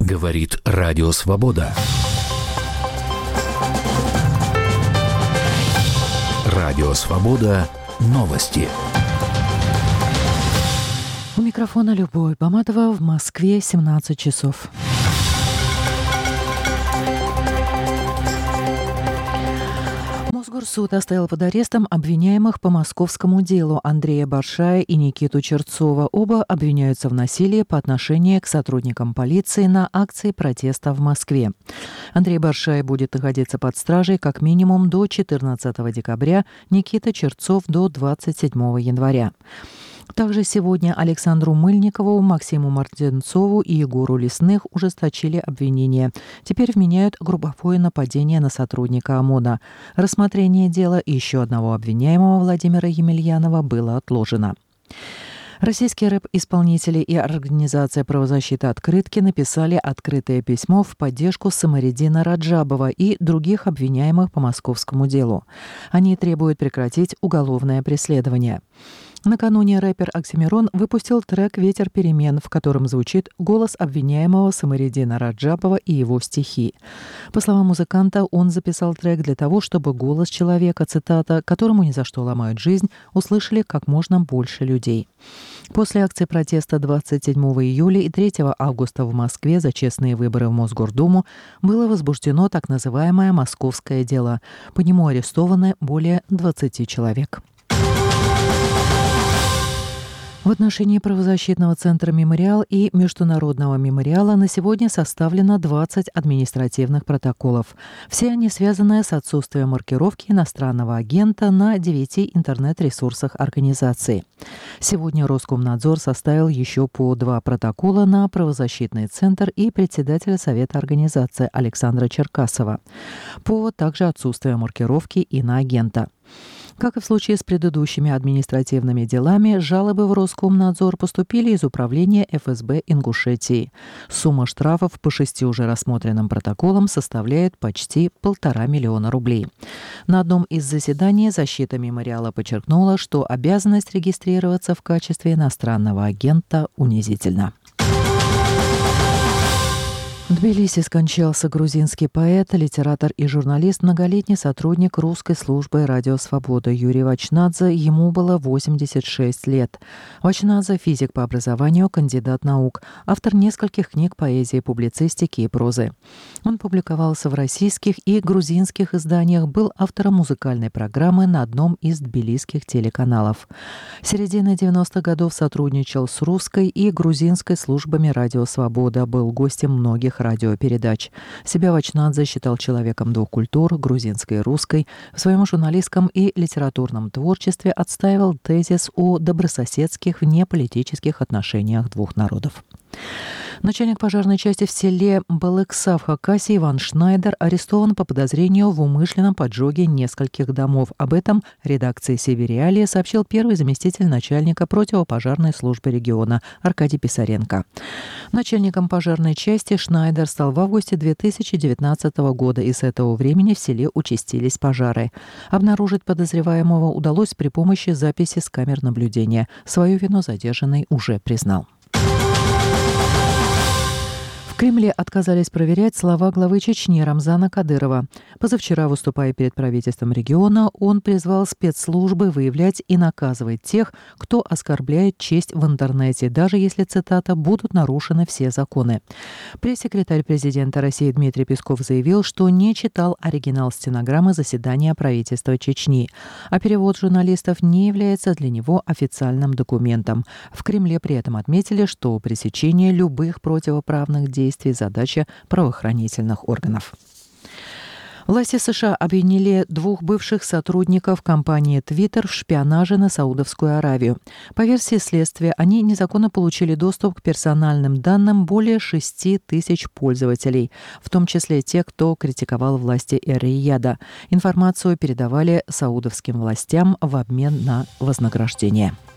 Говорит Радио Свобода. Радио Свобода. Новости. У микрофона Любовь Баматова. В Москве 17 часов. Мосгорсуд оставил под арестом обвиняемых по московскому делу Андрея Баршая и Никиту Черцова. Оба обвиняются в насилии по отношению к сотрудникам полиции на акции протеста в Москве. Андрей Баршай будет находиться под стражей как минимум до 14 декабря, Никита Черцов до 27 января. Также сегодня Александру Мыльникову, Максиму Мартинцову и Егору Лесных ужесточили обвинения. Теперь вменяют грубовое нападение на сотрудника ОМОНа. Рассмотрение дела еще одного обвиняемого Владимира Емельянова было отложено. Российские рэп-исполнители и организация правозащиты «Открытки» написали открытое письмо в поддержку Самариддина Раджабова и других обвиняемых по московскому делу. Они требуют прекратить уголовное преследование. Накануне рэпер Оксимирон выпустил трек «Ветер перемен», в котором звучит голос обвиняемого Самариддина Раджабова и его стихи. По словам музыканта, он записал трек для того, чтобы голос человека, цитата, «которому ни за что ломают жизнь», услышали как можно больше людей. После акции протеста 27 июля и 3 августа в Москве за честные выборы в Мосгордуму было возбуждено так называемое «Московское дело». По нему арестованы более 20 человек. В отношении правозащитного центра «Мемориал» и Международного мемориала на сегодня составлено 20 административных протоколов. Все они связаны с отсутствием маркировки иностранного агента на 9 интернет-ресурсах организации. Сегодня Роскомнадзор составил еще по 2 протокола на правозащитный центр и председателя Совета организации Александра Черкасова. Повод также отсутствие маркировки иноагента. Как и в случае с предыдущими административными делами, жалобы в Роскомнадзор поступили из управления ФСБ Ингушетии. Сумма штрафов по 6 уже рассмотренным протоколам составляет почти 1,5 миллиона рублей. На одном из заседаний защита мемориала подчеркнула, что обязанность регистрироваться в качестве иностранного агента унизительна. В Тбилиси скончался грузинский поэт, литератор и журналист, многолетний сотрудник русской службы «Радио Свобода» Юрий Вачнадзе. Ему было 86 лет. Вачнадзе – физик по образованию, кандидат наук, автор нескольких книг поэзии, публицистики и прозы. Он публиковался в российских и грузинских изданиях, был автором музыкальной программы на одном из тбилисских телеканалов. С середины 90-х годов сотрудничал с русской и грузинской службами «Радио Свобода», был гостем многих радиопередач. Себя Вачнадзе считал человеком двух культур, грузинской и русской. В своем журналистском и литературном творчестве отстаивал тезис о добрососедских внеполитических отношениях двух народов. Начальник пожарной части в селе Балыкса в Хакасии Иван Шнайдер арестован по подозрению в умышленном поджоге нескольких домов. Об этом редакции «Севериалии» сообщил первый заместитель начальника противопожарной службы региона Аркадий Писаренко. Начальником пожарной части Шнайдер стал в августе 2019 года, и с этого времени в селе участились пожары. Обнаружить подозреваемого удалось при помощи записи с камер наблюдения. Свою вину задержанный уже признал. В Кремле отказались проверять слова главы Чечни Рамзана Кадырова. Позавчера, выступая перед правительством региона, он призвал спецслужбы выявлять и наказывать тех, кто оскорбляет честь в интернете, даже если, цитата, «будут нарушены все законы». Пресс-секретарь президента России Дмитрий Песков заявил, что не читал оригинал стенограммы заседания правительства Чечни, а перевод журналистов не является для него официальным документом. В Кремле при этом отметили, что пресечение любых противоправных действий – задача правоохранительных органов. Власти США обвинили 2 бывших сотрудников компании Twitter в шпионаже на Саудовскую Аравию. По версии следствия, они незаконно получили доступ к персональным данным более 6 тысяч пользователей, в том числе те, кто критиковал власти Эр-Рияда. Информацию передавали саудовским властям в обмен на вознаграждение.